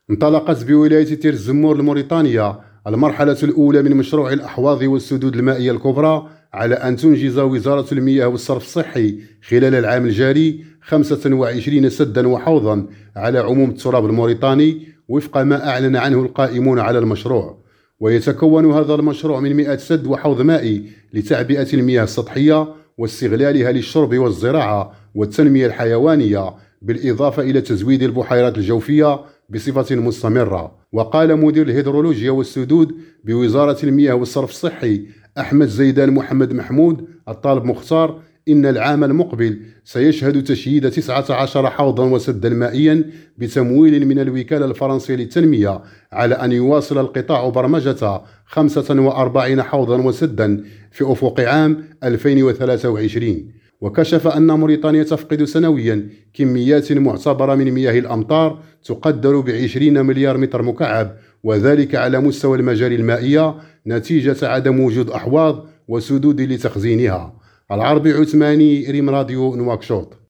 انطلقت بولاية تير الزمور الموريتانية المرحلة الأولى من مشروع الأحواض والسدود المائية الكبرى، على أن تنجز وزارة المياه والصرف الصحي خلال العام الجاري 25 سدا وحوضا على عموم التراب الموريتاني وفق ما أعلن عنه القائمون على المشروع. ويتكون هذا المشروع من 100 سد وحوض مائي لتعبئة المياه السطحية واستغلالها للشرب والزراعة والتنمية الحيوانية، بالإضافة إلى تزويد البحيرات الجوفية بصفة مستمرة. وقال مدير الهيدرولوجيا والسدود بوزارة المياه والصرف الصحي أحمد زيدان محمد محمود الطالب مختار إن العام المقبل سيشهد تشييد 19 حوضا وسدا مائيا بتمويل من الوكالة الفرنسية للتنمية، على أن يواصل القطاع برمجة 45 حوضا وسدا في أفق عام 2023. وكشف أن موريتانيا تفقد سنويا كميات معتبرة من مياه الأمطار تقدر ب20 مليار متر مكعب، وذلك على مستوى المجاري المائية نتيجة عدم وجود أحواض وسدود لتخزينها. العربي عثماني، ريم راديو نواكشوط.